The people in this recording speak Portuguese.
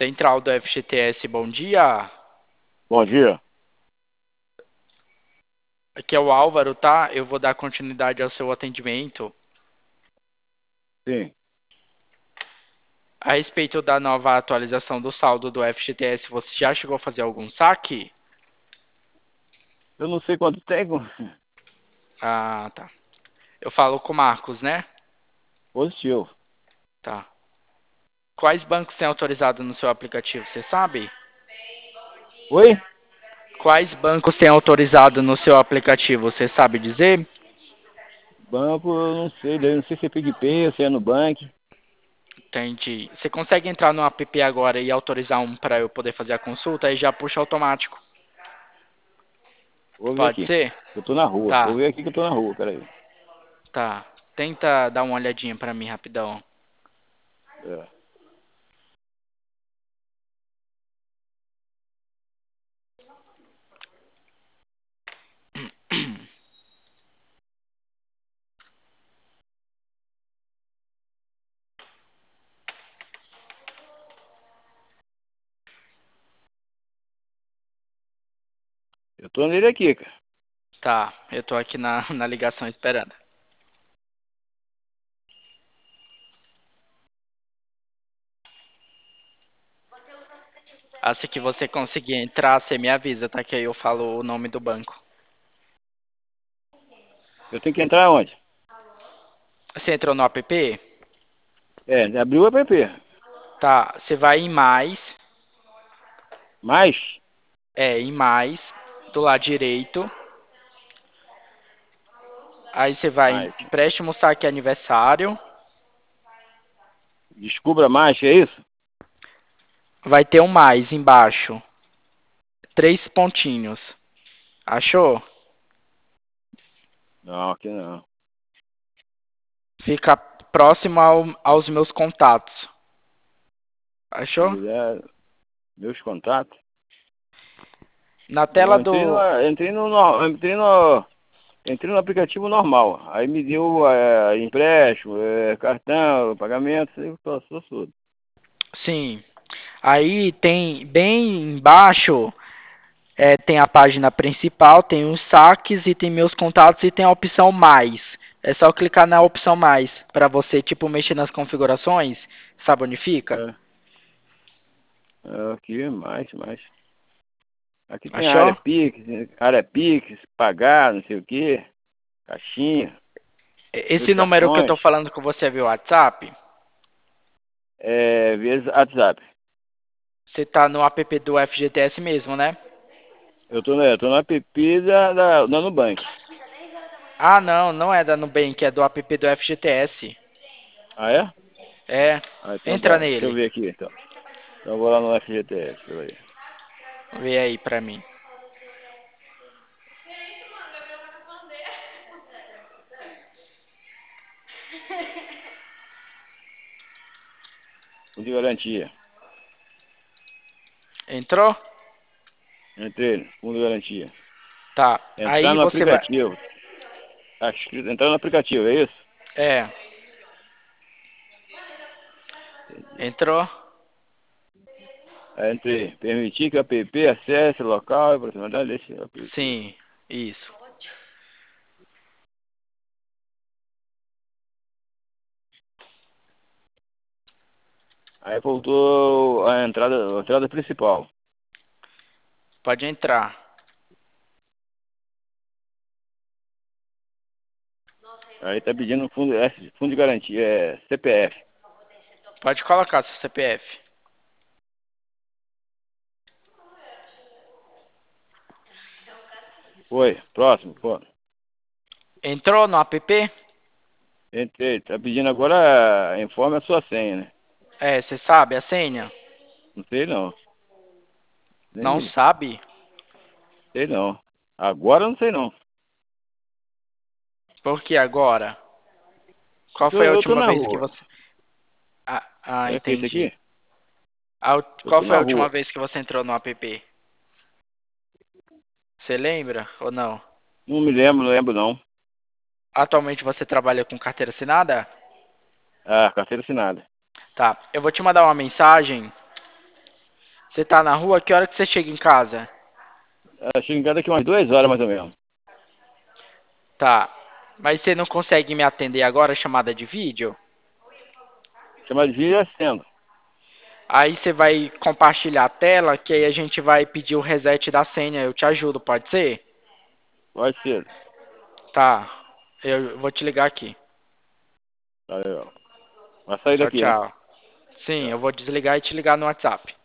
Central do FGTS, bom dia. Bom dia. Aqui é o Álvaro, tá? Eu vou dar continuidade ao seu atendimento. Sim. A respeito da nova atualização do saldo do FGTS, você já chegou a fazer algum saque? Eu não sei quanto tem. Ah, tá. Eu falo com o Marcos, né? Positivo. Tá. Quais bancos têm autorizado no seu aplicativo, você sabe? Oi? Quais bancos têm autorizado no seu aplicativo, você sabe dizer? Banco, eu não sei. Daí não sei se é PicPay ou se é Nubank. Entendi. Você consegue entrar no app agora e autorizar um para eu poder fazer a consulta? Aí já puxa automático. Vou ver Pode aqui. ser? Eu tô na rua. Vou Tá, ver aqui que eu tô na rua, peraí. tá. Tenta dar uma olhadinha pra mim rapidão. É. Eu tô nele aqui, cara. Tá, eu tô aqui na ligação esperando. Assim que você conseguir entrar, você me avisa, tá? Que aí eu falo o nome do banco. Eu tenho que entrar onde? Você entrou no app? É, abriu o app. Tá, você vai em mais, Mais? em mais, do lado direito. Aí você vai em Mais. empréstimo saque aniversário. Descubra mais, que é isso? Vai ter um mais embaixo. 3 pontinhos. Achou? Não, aqui não. Fica próximo aos meus contatos. Achou? Mulher, meus contatos. Na Não, tela do. entrei no aplicativo normal. Aí me deu empréstimo, cartão, pagamento, isso passou tudo. Sim. Aí tem bem embaixo, tem a página principal, tem os saques e tem meus contatos e tem a opção mais. É só clicar na opção mais para você tipo mexer nas configurações, sabe onde fica? É, aqui, mais. Aqui tem Achou? área Pix, pagar, não sei o quê, caixinha, meus Esse número que eu cartões, tô falando com você é via WhatsApp? via WhatsApp. Você tá no app do FGTS mesmo, né? Eu tô no app da Nubank. Ah, não, não é da Nubank, é do app do FGTS. Ah, é? É, Ah, então entra tá. Deixa eu nele. ver aqui, então. Então eu vou lá no FGTS, peraí. Vê aí pra mim. Fundo de garantia. Entrou? Entrei, fundo de garantia. Tá. Entrar Aí no você vai. aplicativo. Tá escrito, entrar no aplicativo, é isso? É, Entendi. entrou? Aí entrei. Permitir que o app acesse o local e proximidade desse app. Sim, isso. Aí voltou a entrada principal. Pode entrar. Aí tá pedindo fundo de garantia, CPF. Pode colocar seu CPF. Foi, próximo, pô. Entrou no app? Entrei, tá pedindo agora, informe a sua senha, né? É, você sabe a senha? Não sei não, Não nem sabe? sei não. Agora eu não sei não. Por que agora? Qual Porque foi a eu tô última na vez que rua. você. É que esse Entendi. aqui? Eu Qual tô foi na a última rua. vez que você entrou no app? Você lembra ou não? Não me lembro, não lembro não. Atualmente você trabalha com carteira assinada? Ah, carteira assinada. Tá. Eu vou te mandar uma mensagem Você tá na rua? Que hora que você chega em casa? Chego em casa daqui umas 2 horas mais ou menos. Tá. Mas você não consegue me atender agora, chamada de vídeo? Chamada de vídeo é sendo. Aí você vai compartilhar a tela, que aí a gente vai pedir o reset da senha. Eu te ajudo, pode ser? Pode ser. Tá. Eu vou te ligar aqui. Valeu. Vai sair Tchau, daqui, né? tchau. Sim, Tchau. eu vou desligar e te ligar no WhatsApp.